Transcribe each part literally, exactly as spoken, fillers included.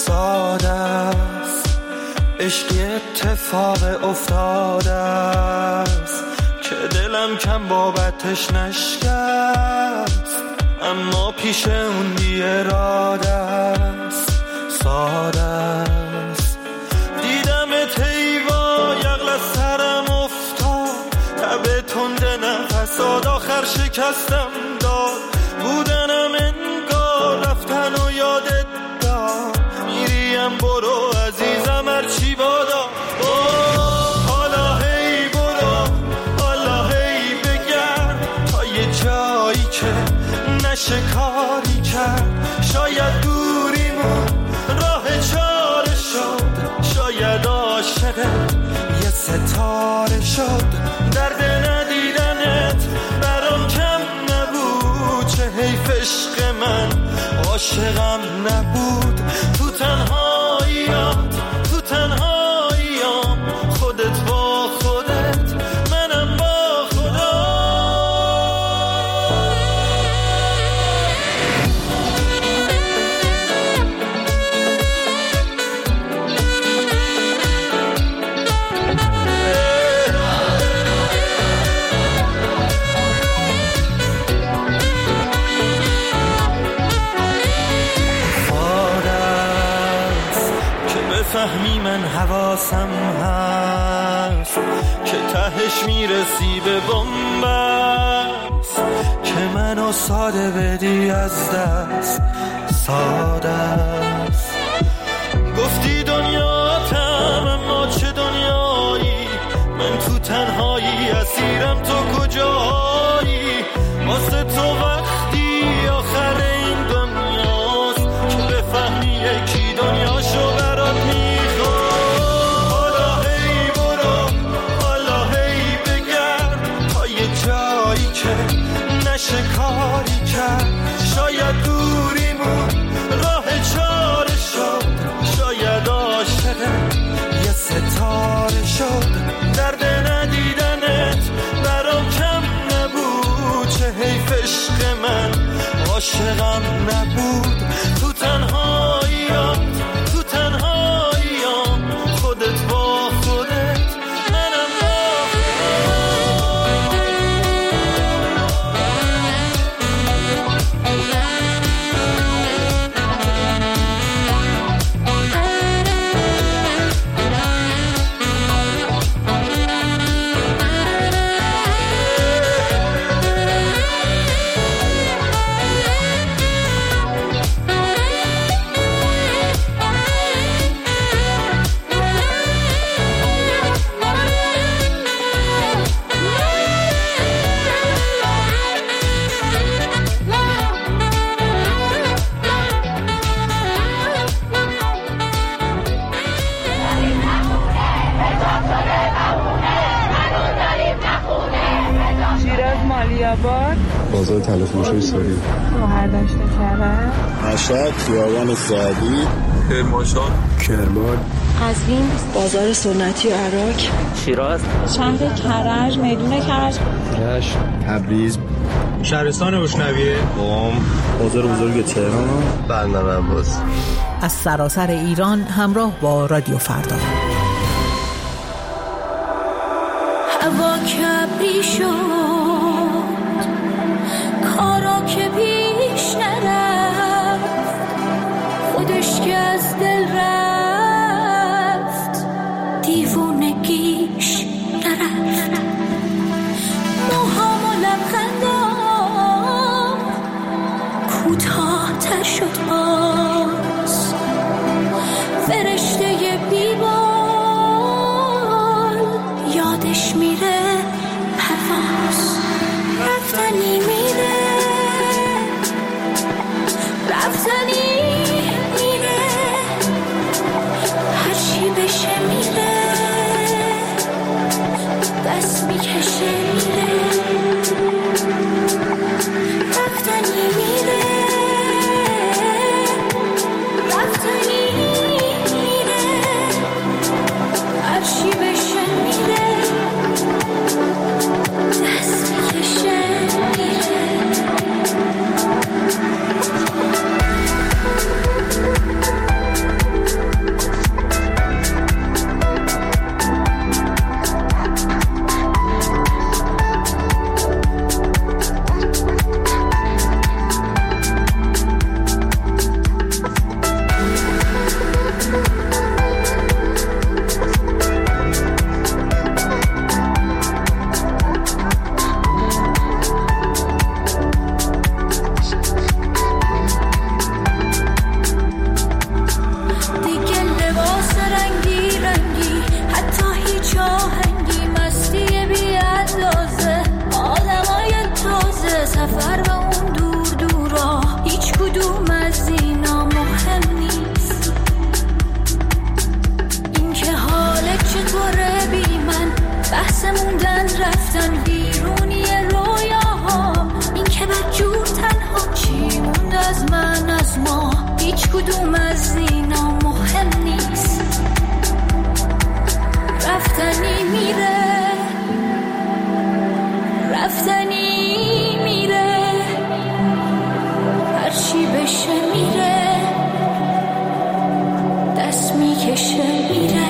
ساده است، عشقی اتفاق افتاده است که دلم کم بابتش نشکست، اما پیش اون بی اراده است، ساده است. دیدمت ایوا یغل از سرم افتاد، تب تند نفسات آخر شکستم داد، بودنم انگار رفتن و یادت داد، میریم برو عزیزم هرچی بادا، حالا هی برو، حالا هی بگرد تا یه جایی که نشه کاری کرد، شاید دوریمون راه چاره شد، شاید عاشقت یه ستاره شد، درد ندیدنت برام کم نبود، چه حیف عشق من عاشقم نبود، تو تنهاییات تو تنهاییام، خودت با خودت منم با خدا. فهمی من حواسم هست که تهش میرسی به بنبست، که منو ساده بدی از دست، ساده است. گفتی دنیاتم اما چه دنیایی، من تو تنهایی اسیرم، تو کجایی، واسه تو وقتی آخر این دنیاست که بفهمی یکی دنیاشو برات می. نشه کاری کرد، شاید دوریمون راه چاره شد، شاید عاشقت یه ستاره شد، درد ندیدنت برام کم نبود، چه حیف عشق من عاشقم نبود، تو تنهاییات تو تنهاییام، خودت با خودت منم با بازار تلفروشی ساری، شوهر داشته کرد، مشهد، خیابان سعدی، کرمانشاه، کرمان، قزوین، بازار سنتی عراق، شیراز، شهر کرج، میدون کرج، رشت، تبریز، شهرستان روشنویه، قم، بازار بزرگ تهران، بندر عباس. از سراسر ایران همراه با رادیو فردا. هوا کبری شد، کارا که پیش نرفت، خودش که از دل رفت، دیوونگیش نرفت، موهام و لبخندام کوتاه تر شد باز، فرشته بیبال یادش میره پرواز، رفتنی میره رفتنی میره، هرچی بشه میره، دست میکشه میره، رفتنی میره رفتن بیرونی رویاها، این که بدجور تنها چی موند از من از ما، هیچ کدوم از اینا مهم نیست. رفتنی میره، رفتنی میره، هرچی بشه میره، دست میکشه میره.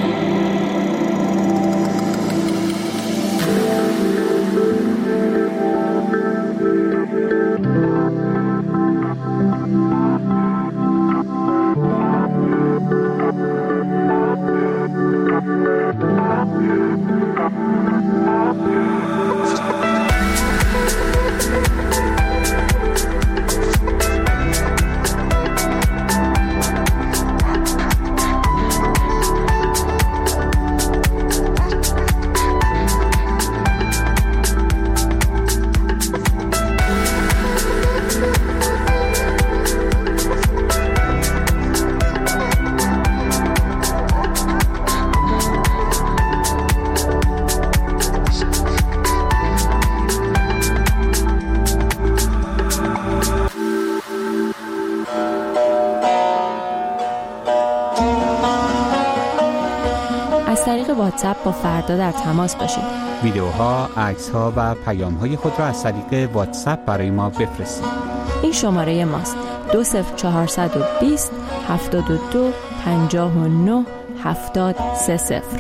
واتساپ با فردا در تماس باشید. ویدیوها، عکس‌ها و پیام‌های خود را از طریق واتساپ برای ما بفرستید. این شماره ماست: دو صفر چهارصد و بیست هفتاد و دو پنجاه و نه هفتاد سه صفر.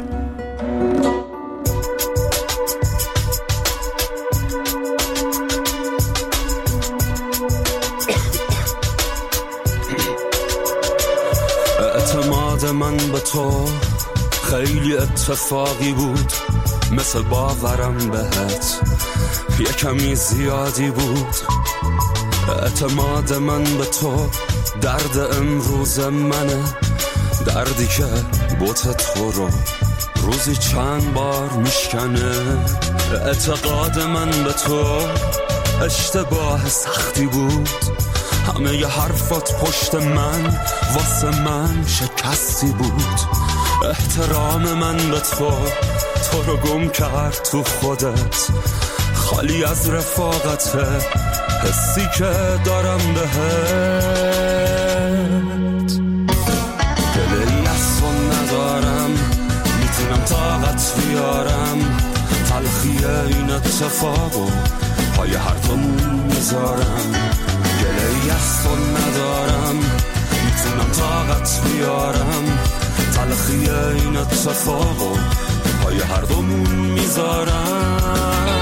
اعتماد من به تو خیلی اتفاقی بود، مثل باورم بهت یه کمی زیادی بود. اعتماد من به تو درد امروز منه، دردی که بوت تو رو روزی چند بار میشکنه. اعتقاد من به تو اشتباه سختی بود، همه ی حرفات پشت من واسه من شکستی بود. احترام من به تو تو رو گم کرد تو خودت، خالی از رفاقت حسی که دارم بهت. دلی از تو ندارم، میتونم طاقت بیارم، تلخی این اتفاقو پای هر دومون میذارم. دلی از تو ندارم، میتونم طاقت بیارم، تلخی این اتفاقو پای هر دومون میذارم.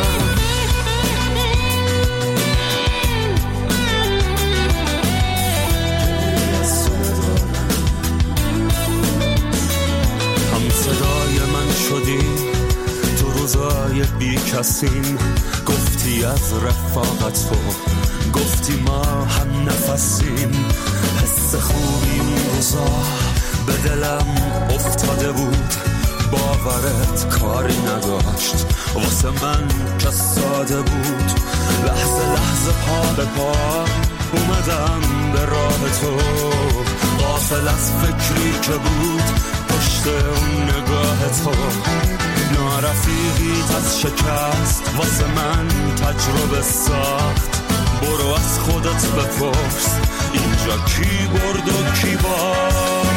هم صدای من شدی تو روزای بی کسیم، گفتی از رفاقت تو، گفتی ما هم نفسیم. حس خوبی اون روزا به دلم افتاده بود، باورت کاری نداشت واسه من که ساده بود. لحظه لحظه پا به پا اومدم به راه تو، غافل از فکری که بود پشت اون نگاه تو. نارفیقیت از شکست واسه من تجربه ساخت، برو از خودت بپرس اینجا کی برد و کی باخت.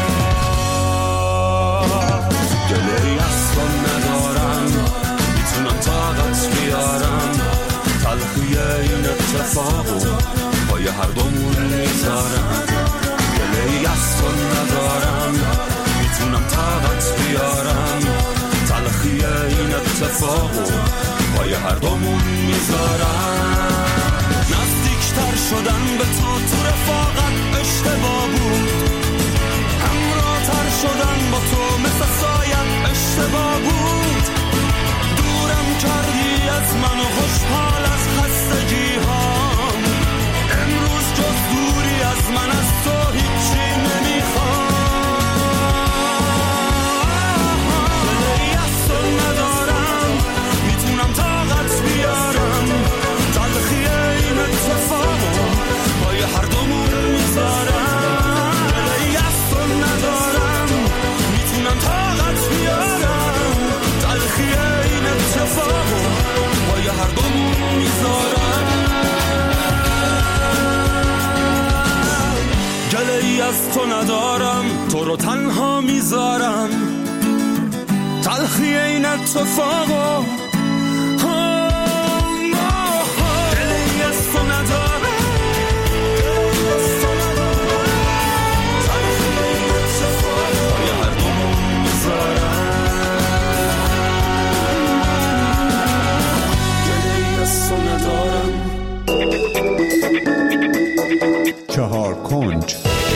دلی از تو ندارم، میتونم طاقت بیارم، تلخی این اتفاقو پای هر دومون میذارم. دلی از تو ندارم، میتونم طاقت بیارم، تلخی این اتفاقو پای هر دومون میذارم. نزدیکتر شدن به تو تو رفاقت اشتباه بود، همراه‌تر شدن با تو مثل سایت اشتباه بود. دورم کردی از من و خوشحال از خستگی هام، امروز جز دوری از من از تو هیچی نمیخوام. دلی از تو ندارم، میتونم طاقت بیارم، تلخی این اتفاقو پای هر دومون میذارم. از تو ندارم، تو رو تنها میذارم، تلخی این اتفاقا دلی از تو ندارم، تلخی این اتفاقا یه هر دومون میذارم، دلی از تو ندارم. چهار کنج.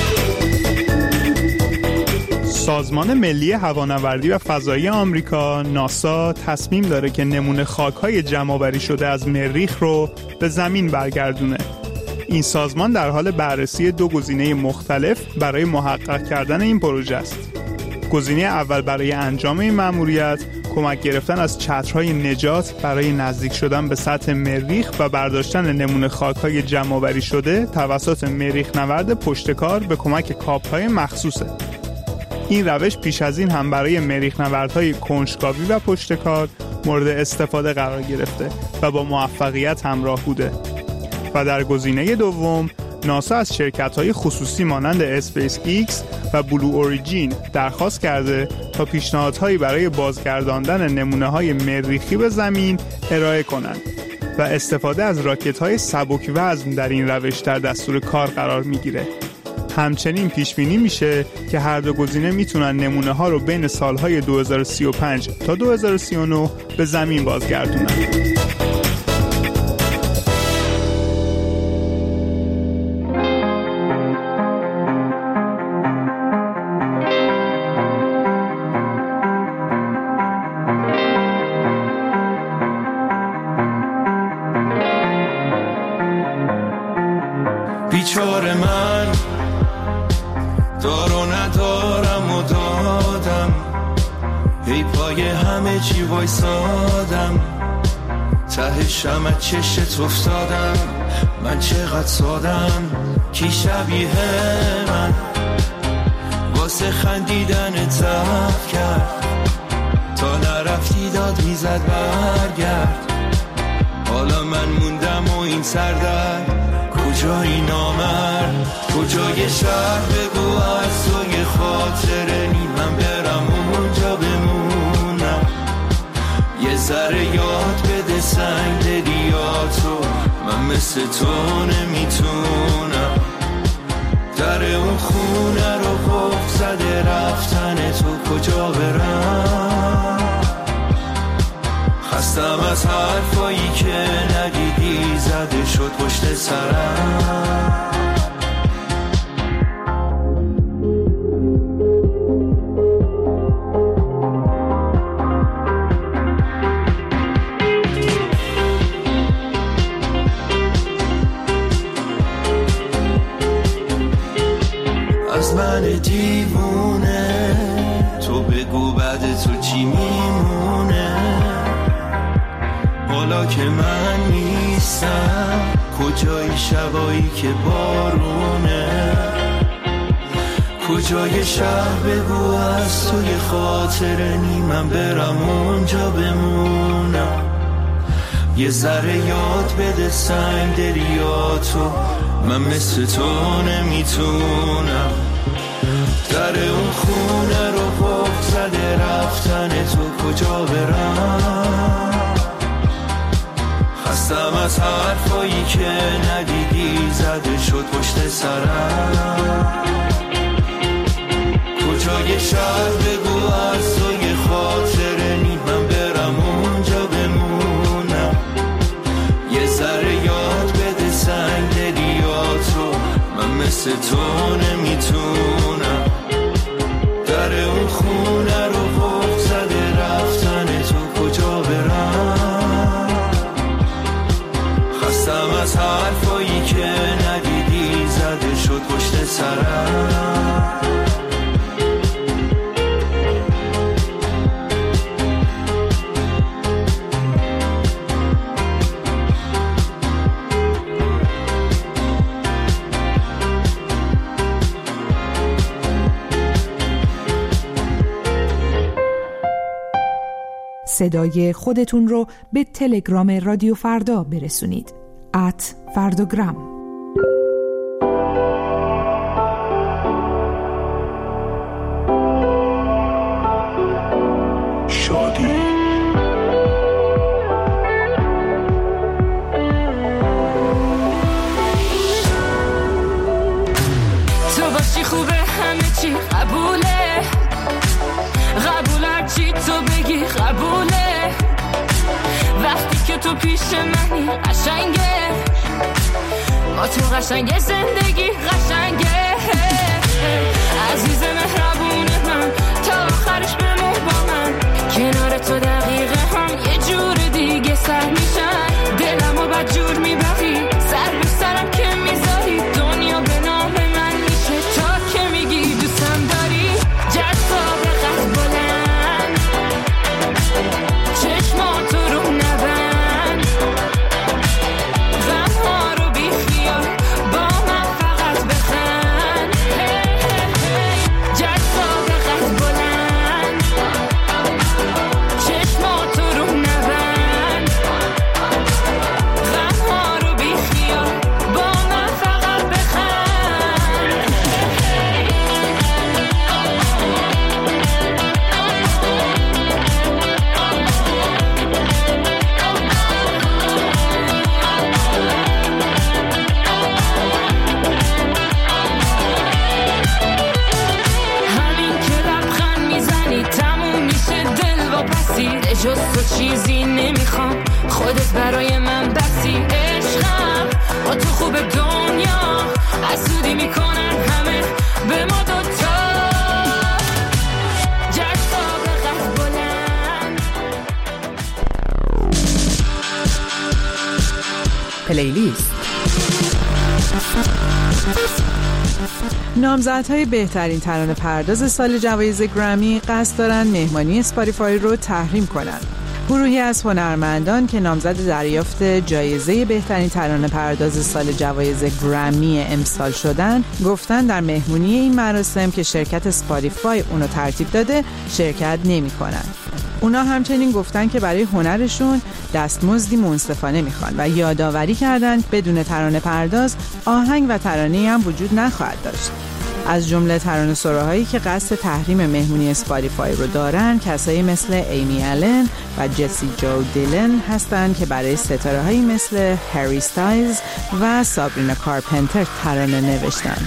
سازمان ملی هوانوردی و فضایی آمریکا ناسا تصمیم داره که نمونه خاک‌های جمع‌آوری شده از مریخ رو به زمین برگردونه. این سازمان در حال بررسی دو گزینه مختلف برای محقق کردن این پروژه است. گزینه اول برای انجام این مأموریت کمک گرفتن از چترهای نجات برای نزدیک شدن به سطح مریخ و برداشتن نمونه خاک‌های جمع‌آوری شده توسط مریخ نورد پشتکار به کمک کاپ‌های مخصوصه. این روش پیش از این هم برای مریخ نوردهای کنجکاوی و پشتکار مورد استفاده قرار گرفته و با موفقیت همراه بوده. و در گزینه دوم ناسا از شرکت‌های خصوصی مانند اسپیس ایکس و بلو اوریجین درخواست کرده تا پیشنهادهایی برای بازگرداندن نمونه‌های مریخی به زمین ارائه کنند و استفاده از راکت‌های سبک وزن در این روش در دستور کار قرار می‌گیره. همچنین پیش بینی میشه که هر دو گزینه میتونن نمونه ها رو بین سالهای دو هزار و سی و پنج تا دو هزار و سی و نه به زمین بازگردونن. بیچاره من دارو ندارم و دادم، ای پای همه چی وایسادم، ته شمع چشت افتادم، من چقدر سادم، کی شبیه من واسه خندیدن ضعف کرد، تا نرفتی داد میزد برگرد، حالا من موندم و این سردرد، کجایی نامرد، کجای شهر بگو از توی خاطره نی، من برم اونجا بمونم، یه ذره یاد بده سنگ دلیاتو، من مثل تو نمیتونم، در اون خونه رو قفل زده رفتن تو، کجا برم، خستم از حرفایی که ندیدی زده شد پشت سرم. از من دیوونه تو بگو بعد تو چی میمونه، حالا که من نیستم کجای شبایی که بارونه، کجای شهر بگو از توی خاطره نی، من برم اونجا بمونم، یه ذره یاد بده سنگ دریاتو، من مثل تو نمیتونم، در اون خونه رو قفل زده رفتن تو، کجا برم، خستم از حرفایی که ندیدی زده شد پشت سرم، کجای شهر بگو از توی خاطره نی، من برم اونجا بمونم، یه ذره یاد بده سنگ دلیاتو، من مثل تو نمیتونم، در اون خونه رو قفل زده رفتن تو، کجا برم، خستم از حرفایی که ندیدی زده شد پشت سرم. صدای خودتون رو به تلگرام رادیو فردا برسونید. ات فرداگرام. چی قبوله، قبول هر چی تو بگی قبوله. وقتی که تو پیش منی قشنگه، با تو قشنگه زندگی قشنگه. عزیز مهربون من تا آخرش بمون با من، کنار تو دقیقه هم یه جور دیگه سر میشن. دلمو بد جور میبری، سر به سرم که میذاری، دنیا به نام من میشه تا که میگی دوستم داری. جذاب قد بلند، چشماتو رو نبند، غمها رو بی خیال با من فقط بخند. جذاب قد بلند، چشماتو رو نبند، غمها رو بی خیال با من فقط بخند. همین که لبخند میزنی تموم میشه دل و پسی، جز تو چیزی نمیخوام، خودت برای من بسی. عشقم با تو خوب دنیا، حسودی میکنن همه به ما دوتا. جذاب قد بلند. پلیلیست. نامزدهای بهترین ترانه پرداز سال جوایز گرمی قصد دارن مهمانی اسپاتیفای رو تحریم کنند. گروهی از هنرمندان که نامزد دریافت جایزه بهترین ترانه پرداز سال جوایز گرمی امسال شدن، گفتن در مهمونی این مراسم که شرکت اسپاتیفای اونو ترتیب داده شرکت نمی کنن. اونا همچنین گفتن که برای هنرشون دستمزدی منصفانه میخوان و یادآوری کردن بدون ترانه پرداز آهنگ و ترانه‌ای هم وجود نخواهد داشت. از جمله ترانه سراهایی که قصد تحریم مهمونی اسپاتیفای رو دارن کسایی مثل ایمی آلن و جسی جو دیلن هستند که برای ستاره‌هایی مثل هری استایلز و سابرینا کارپنتر ترانه نوشتن.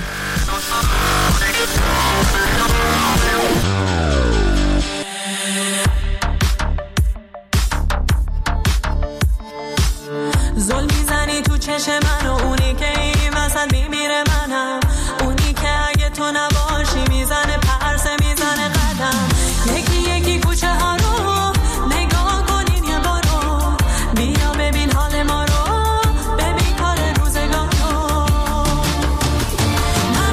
زل میزنی تو چشم من و اونی که این وسط میمیره منم، اونی که اگه تو نباشی میزنه پرسه میزنه قدم. یکی یکی کوچه ها رو نگاه کنین یه بارو، بیا ببین حال ما رو، ببین کار روزگار رو.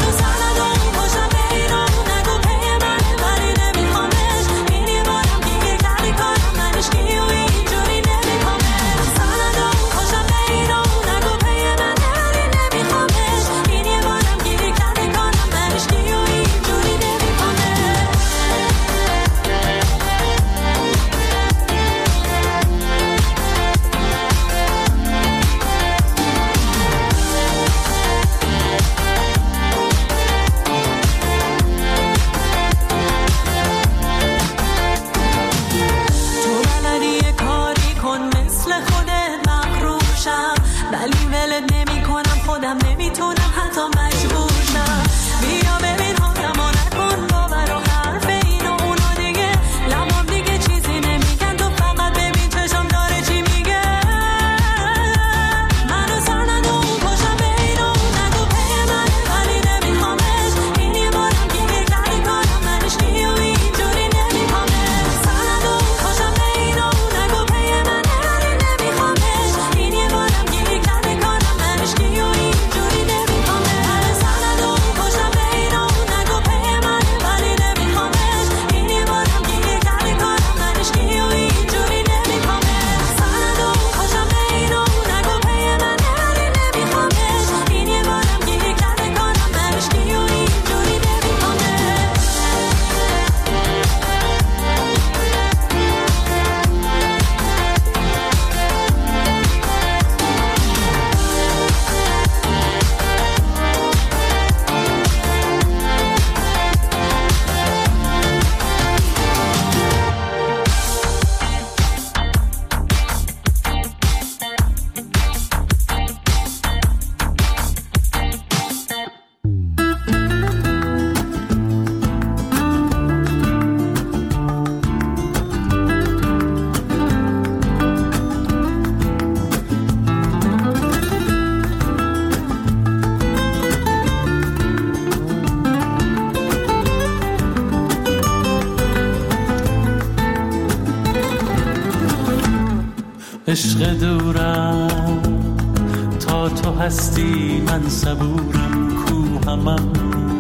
عشق دورم تا تو هستی من صبورم کوهمم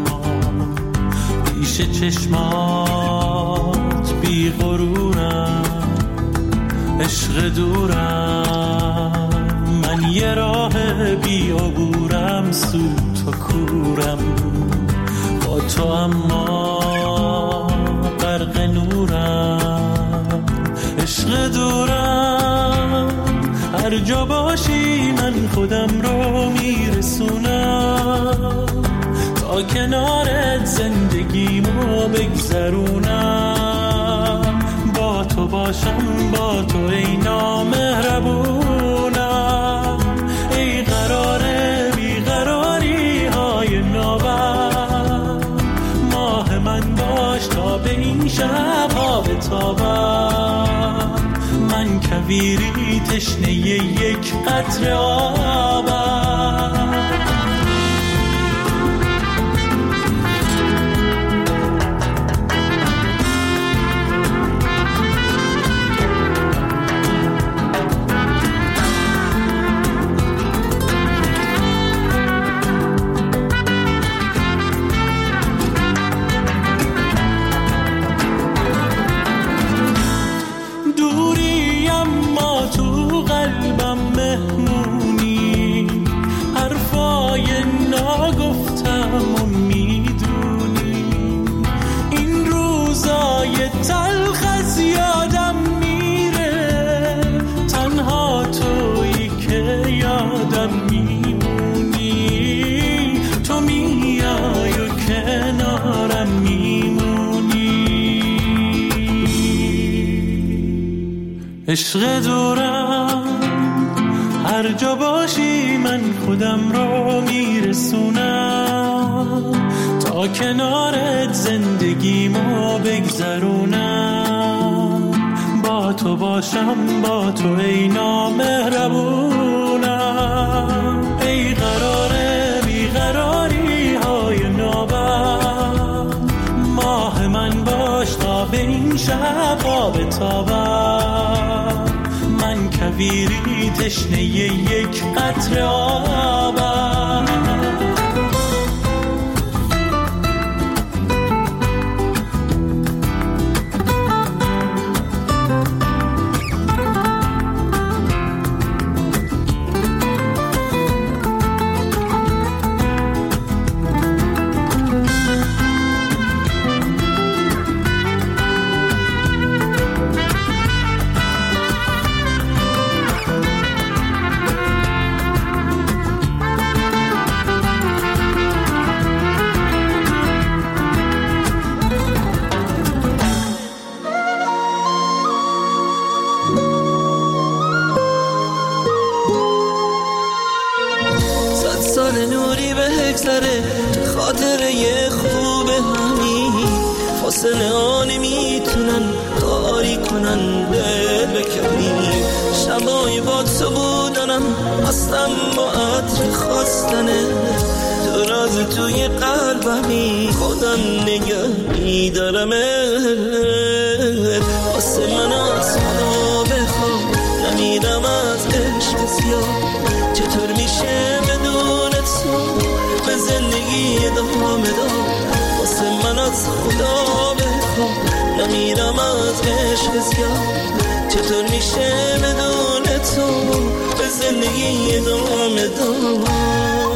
پیش چشمات بی غرورم عشق دورم من یه راه بی عبورم سود تو کورم با تو اما غرق نورم عشق دورم هر جا باشی من خودم رو میرسونم تا کنارت زندگیمو بگذرونم با تو باشم با تو ای نامهربونم ای قرار بیقراری های نابم ماه من باش تا به این شب ها بتابم من کویری تشنه یک قطره آبم عشق دورم هر جا باشی من خودم رو میرسونم تا کنارت زندگیمو بگذرونم با تو باشم با تو ای نامهربونم ای قرار بیقراری های نابم ماه من باش تا به این شب ها بتابم من کویری تشنه یک قطره آبم خاطره خوب همین فاصله ها نمیتونن کاری کنن دل بکنی شبای با تو بودنم اصلا با عطر خواستنه تو راز توی قلبمی خودم نگه میدارمت واسه من از خدا بخوام نمیدم از عشق زیاد چطور میشه بدون تو به زندگی ادامه دار واسه من از خدا بخوام نمیرم از عشق زیاد چطور میشه بدون تو به زندگی ادامه دار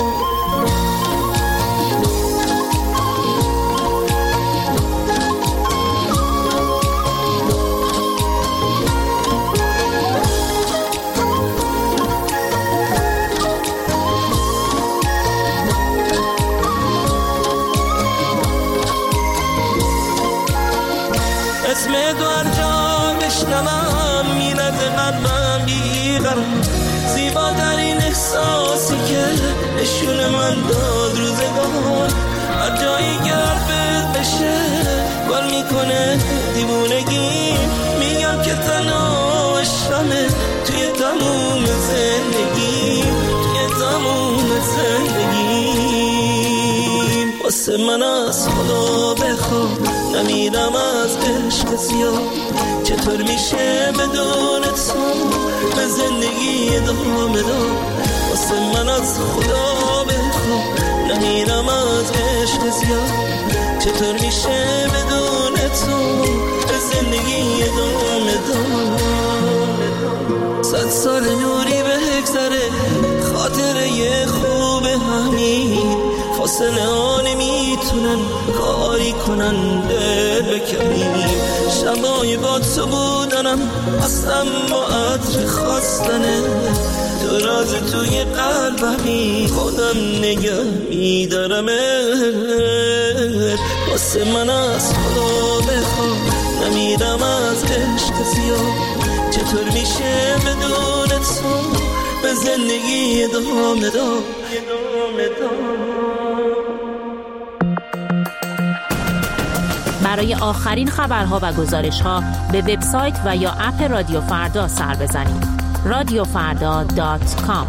اسم دوار جا بشنوم میرد قلبم بیقرم زیباترین احساسی که نشون من داد روزگار هر جایی که حرفت بشه گل میکنه دیوونگی میگم که تنها عشقمه توی تموم زندگی توی تموم زندگی واسه من از خدا بخوام نمیرم از عشق زیاد. چطور میشه بدون تو به زندگی ادامه داد؟ واسه من از خدا بخواه نمیرم از عشق زیاد. چطور میشه بدون تو به زندگی ادامه داد؟ صد سال نوری بگذره خاطره یه خوب همین فاصله ها نمیتونن کاری کنن دل بکنیم. شبای با تو بودنم اصلا با عطر خواستنه تو راز توی قلبمی خودم نگه میدارم. واسه من از خدا بخواه نمیرم از عشق زیاد. چطور میشه بدون تو به زندگی ادامه داد؟ برای آخرین خبرها و گزارش‌ها به وبسایت و یا اپ رادیو فردا سر بزنید. رادیو فردا دات کام.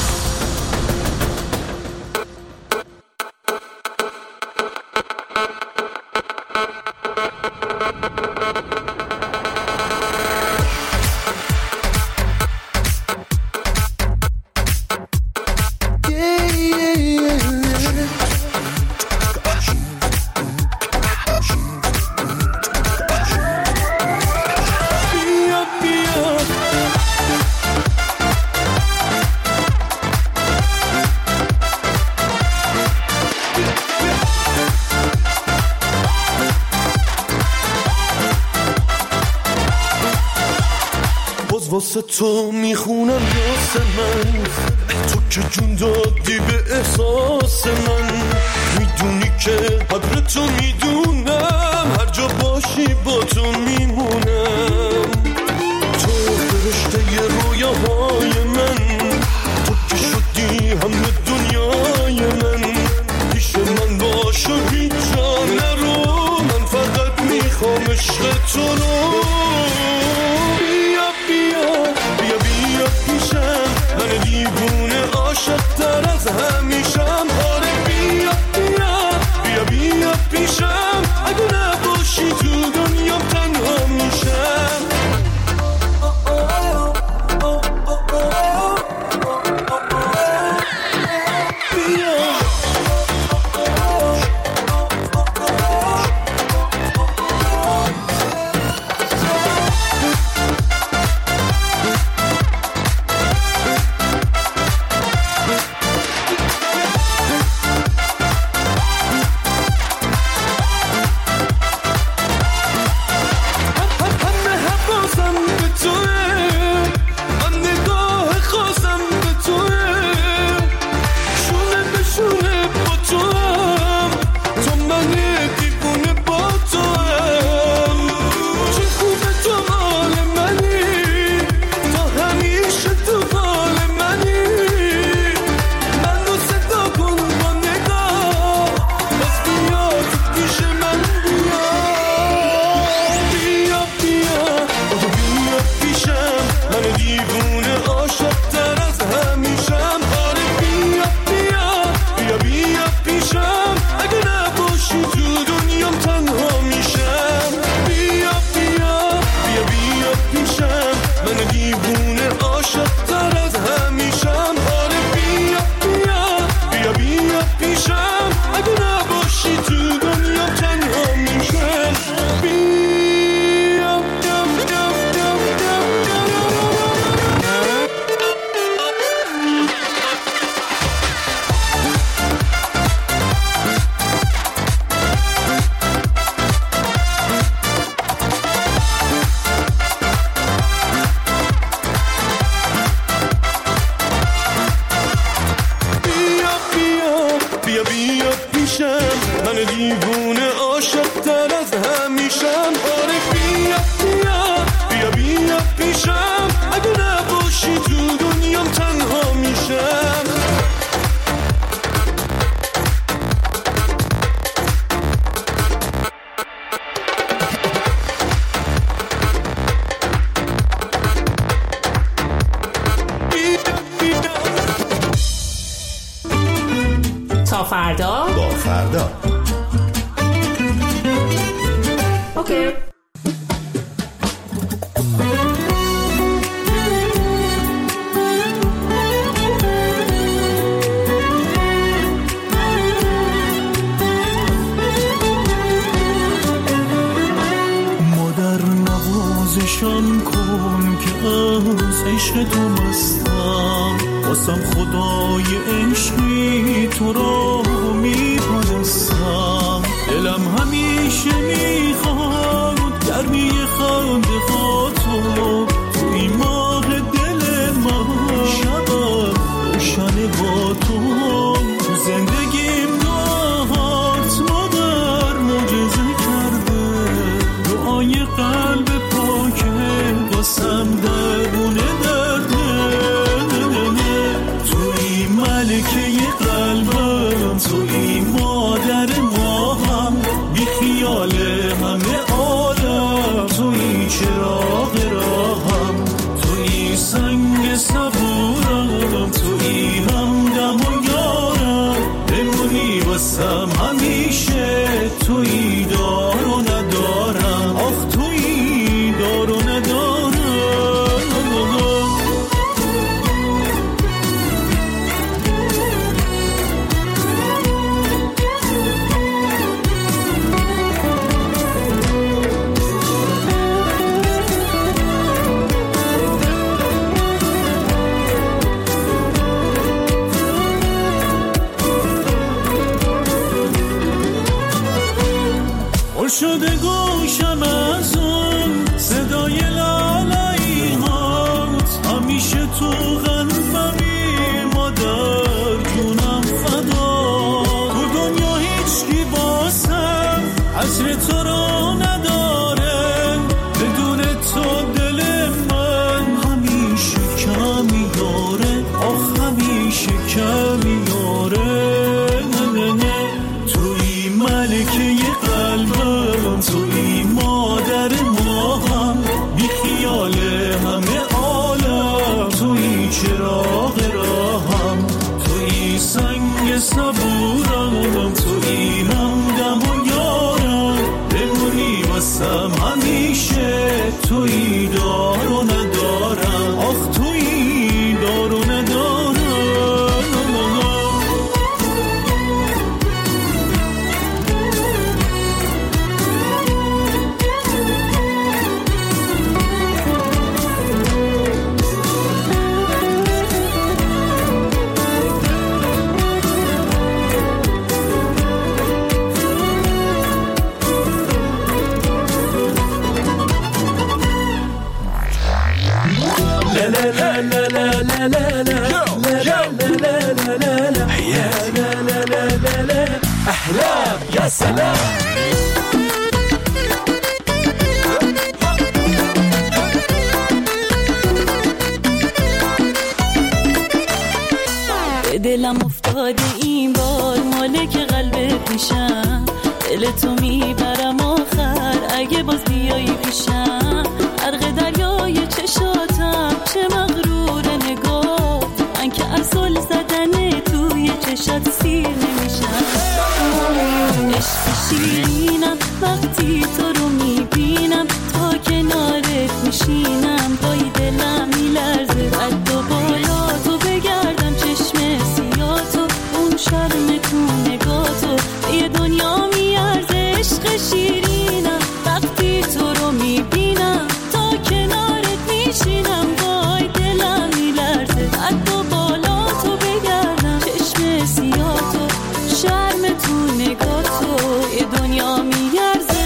واسه تو میخونم یاس من، تو که جون دادی به احساس من. میدونی که قدر تو میدونم، هر جا باشی با تو میمونم. تو فرشته ی رویاهای من، تو که شدی همه دنیای من. پیش من باش و هیچ جا نرو، من فقط میخوام عشق تو رو. من دیوونه عاشق تر از همیشم. آره بیا بیا بیا بیا پیشم، اگه نباشی تو دنیام تنها میشم. تا فردا با فردا. اوکی. نوازشم کن که از عشق تو مستم، واسم خدای عشقی تو را میپرستم. دلم همیشه میخواد گرمی خنده ها تو، توی ماه دل من شبم روشن با تو. تو زندگیم دهات مادر معجزه کرده، دعای قلب پاکه واسم درونه درده. توی ملکه قلبم، توی مادر ماهم، بی خیال همه عالم، توی چراغ راهم، توی سنگ صبورم، توی همدم و یارم. بمونی واسم همیشه، توی دار و ندارم، آخ توی دار و ندارم. شده گوشم از اون صدای لالایی هات، همیشه تو قلبمی مادر جونم فدا. تو دنیا هیچ کی باسم حسر تو را نداره، بدون تو دل من همیشه کمی داره، آخ همیشه کمی داره. توی ملکه قلبم، توی مادر ماهم، بی خیال همه عالم، توی چراغ راهم، توی سنگ صبورم، توی همدم و یارم. بمونی واسم همیشه، توی دار و ندارم، آخ توی دار و ندارم. احلام يا سلام. دلم افتاده این بار مالک قلب پیشم، دل تو میبرم آخر اگه باز بیایی پیشم. غرق دریای چشاتم چه مغرور نگاه، من که اصل زدن توی چشات سیر نمیشم. عشق شیرینم وقتی تو رو میبینم، تا کنارت میشینم پای دلم میلرزه. قد و بالا تو بگردم چشم سیاتو، اون شرم تو نگاتو یه دنیا میارزه. عشق شیرینم وقتی تو رو میبینم، تا کنارت میشینم پای دلم میلرزه. قد و بالا تو بگردم چشم سیاتو، شرم تو نگاتو یه دنیا میارزه.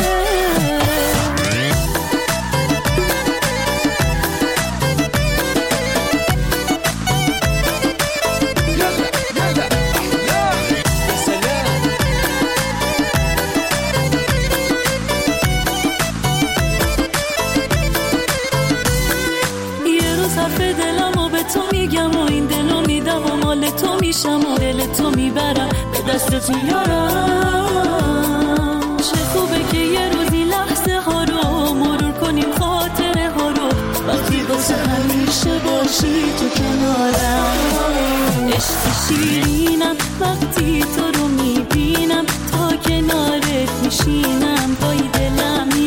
تو میشم و دل تو میبرم به دستت میارم. چه خوبه که یه روزی لحظه ها رو مرور کنیم، خاطره ها رو، وقتی واسه همیشه باشی تو کنارم. عشق شیرینم وقتی تو رو میبینم، تا کنارت میشینم پای دلم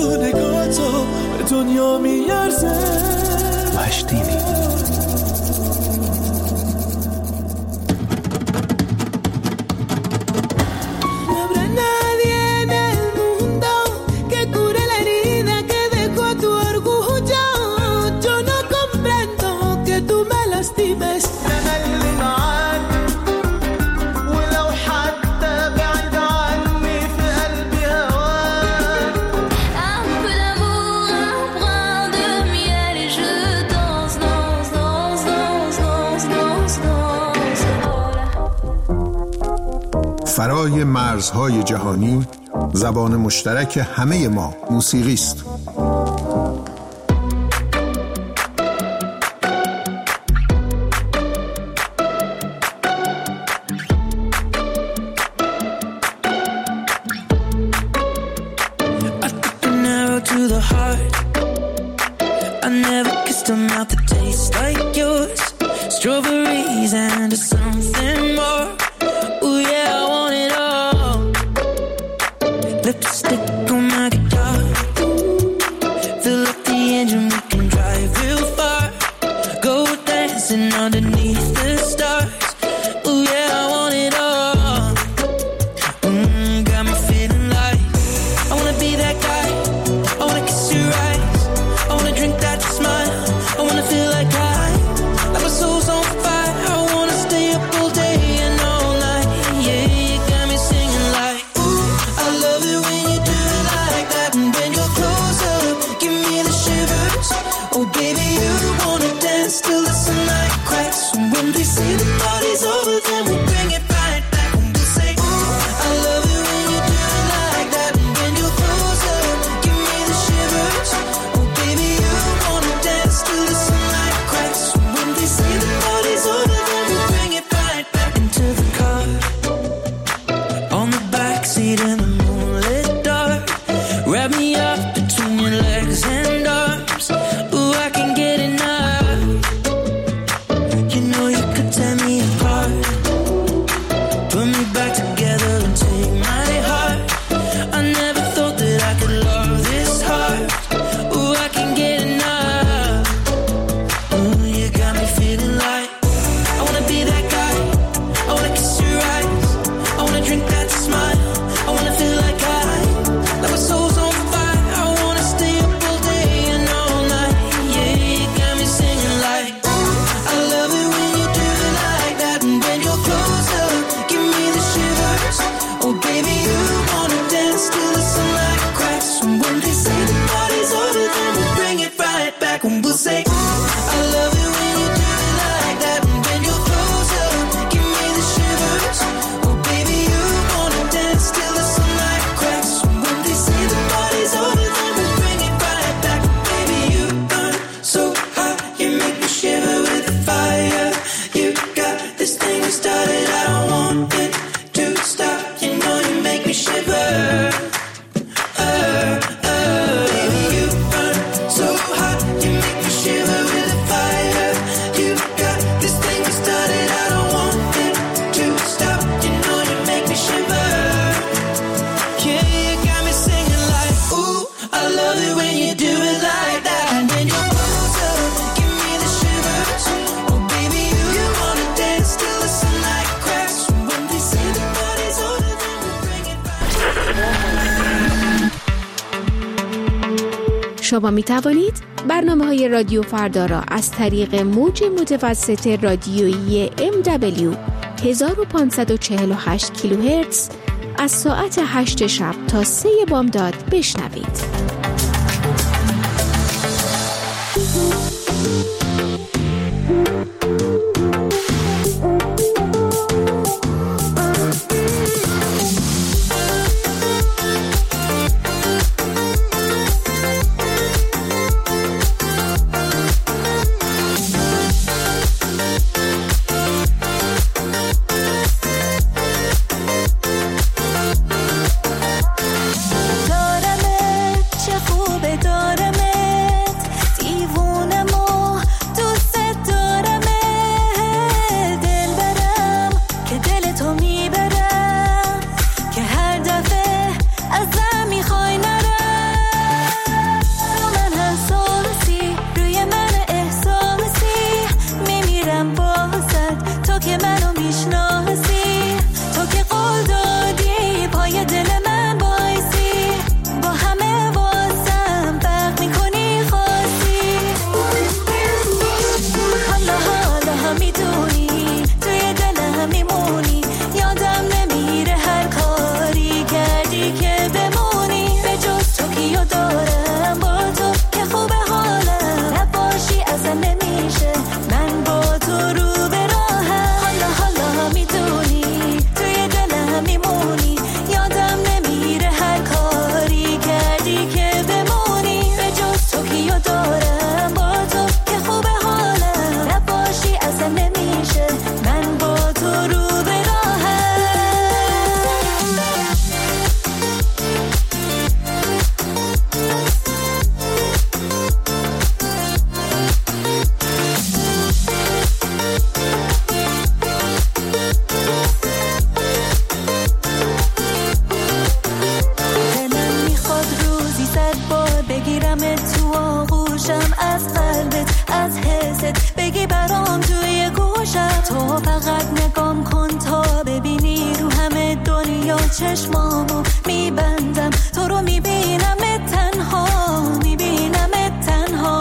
نگاه تو به دنیا میارزه. مشتینی فرای مرزهای جهانی زبان مشترک همه ما موسیقی است. شما می توانید برنامه های رادیو فردا را از طریق موج متوسط رادیویی ام دبلیو هزار و پانصد و چهل و هشت کیلوهرتز از ساعت هشت شب تا سه بامداد بشنوید. چشمامو میبندم تو رو میبینم تنها میبینم تنها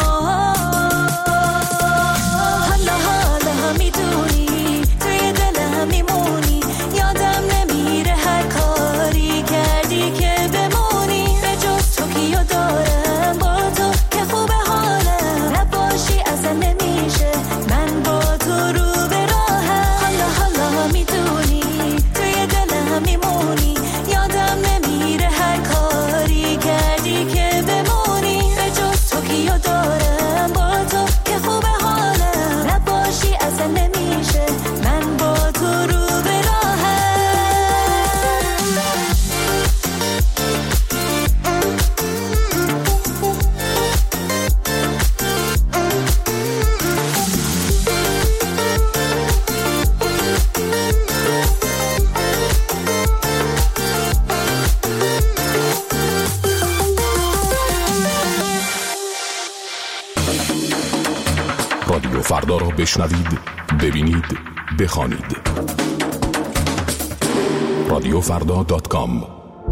حالا حالا میدونی توی دلم میمونی یادم نمیره هر کاری کردی که بمونی به جز تو کیو دارم با تو که خوبه حالم نباشی اصلا نمیشه من با تو رو به راهم حالا حالا میدونی توی دلم میمونی یادم نمیره هر کاری کردی که بمونی به جز تو کیو دارم با تو که خوبه حالم نباشی اصلا نمیشه من با تو رو به راهم رادیو فردا را بشنوید، ببینید، بخوانید. رادیو فردا دات کام.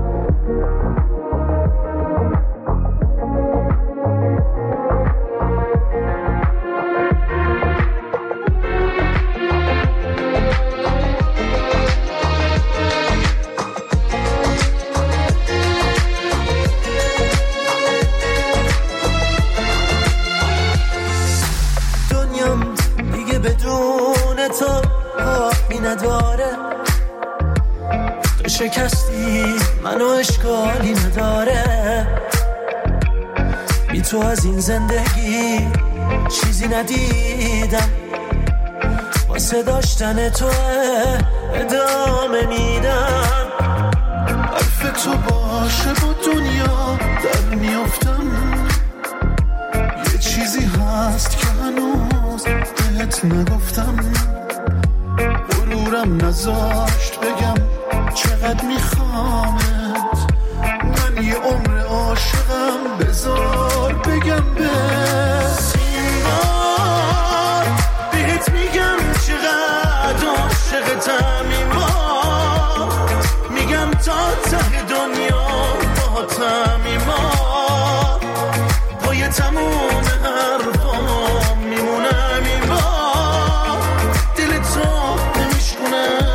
شکستی منو اشکالی نداره بی تو از این زندگی چیزی ندیدم واسه داشتن تو ادامه میدم حرف تو باشه با دنیا در میافتم یه چیزی هست که هنوز بهت نگفتم غرورم نذاشت بگم چقدر میخوامت من یه عمر عاشقم بذار بگم به این بار بهت میگم چقدر عاشقتم این بار میگم تا ته دنیا باهاتم این بار پای تموم حرفام میمونم این بار دل تو نمیشکنم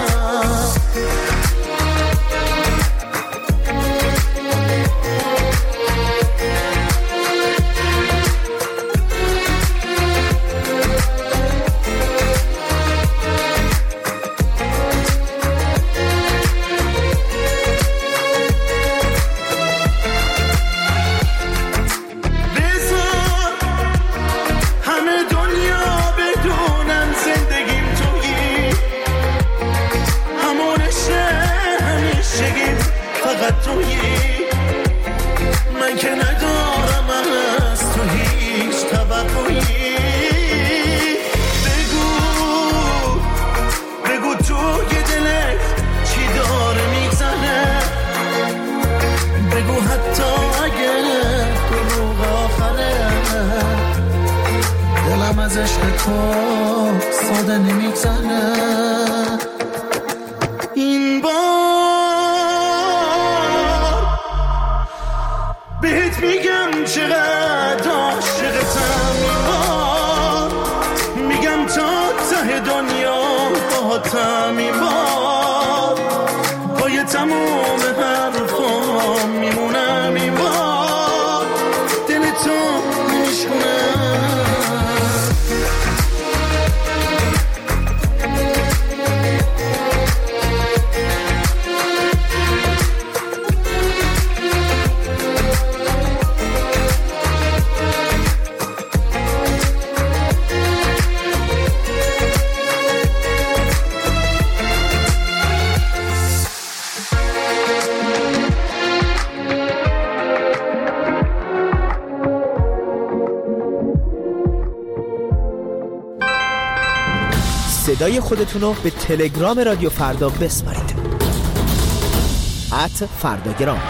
من که ندارم از تو هیچ توقعی بگو بگو تو که دلت چی داره میزنه بگو حتی اگه دروغ آخره دلم از عشق تو ساده نمیگذره این بار بهت میگم چقدر عاشقتم این بار میگم تا ته دنیا باهاتم این بار پای تموم حرفام میمونم این بار دل تو نمیشکنم صدای خودتون رو به تلگرام رادیو فردا بسپارید ات فرداگرام.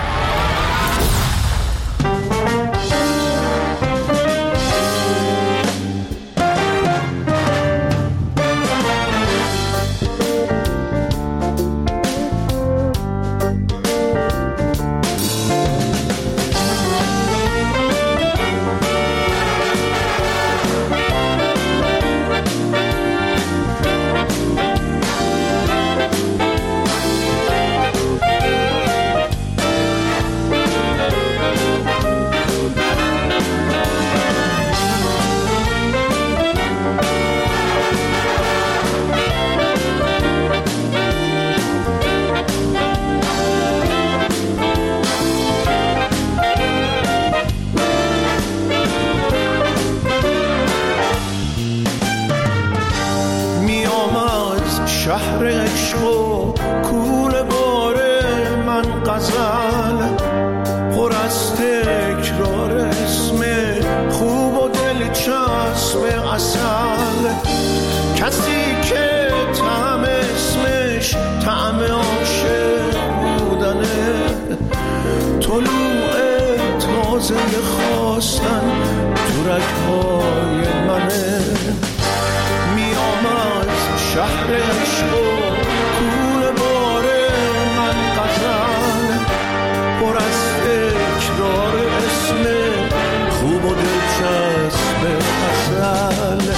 غزل پر از تکرار اسم خوب و دلچسب اصل، کسی که طعم اسمش طعم عاشق بودنه، طلوع تازه خواستن تو رگ‌های منه، میام از شهر عشق و کوره بار من غزل پر از تکرار اسم خوب و دلچسب اصل.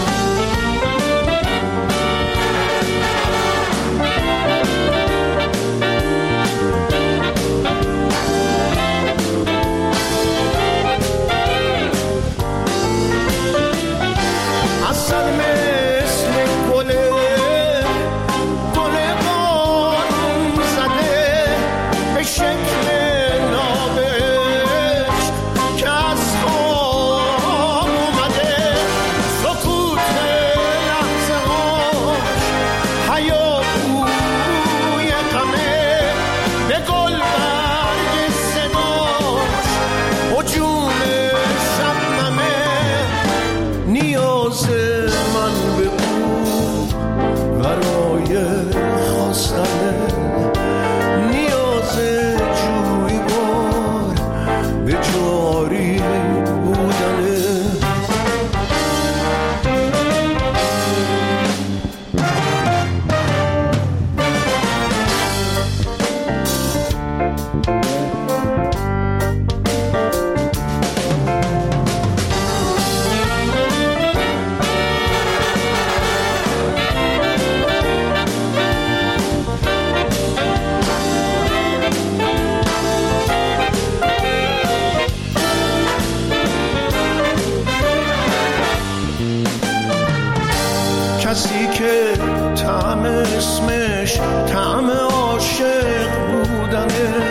کسی که طعم اسمش طعم عاشق بودنه،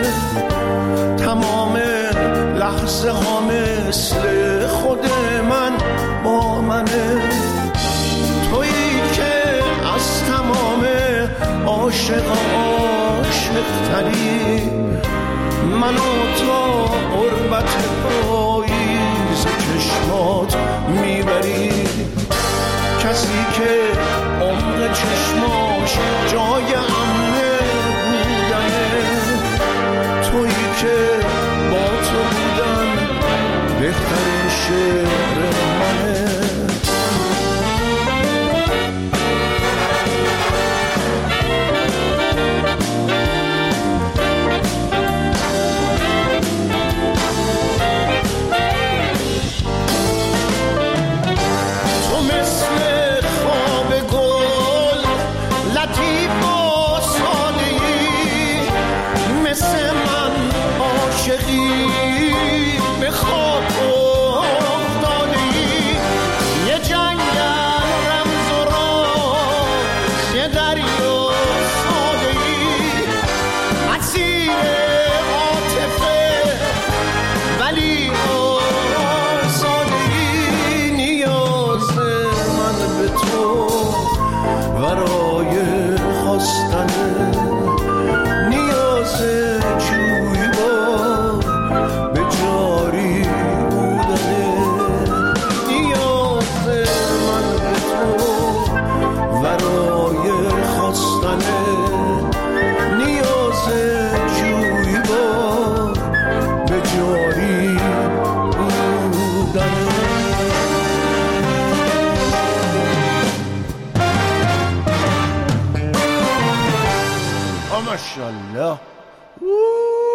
تمام لحظه ها مثل خود من با منه، تویی که از تمام عاشق عاشق تری، منو تا قربت پاییز چشمات میبری، کسی که عمق چشماش جای امنه بودنه، تویی که با تو بودن بهترین شعر منه. ماشاءالله.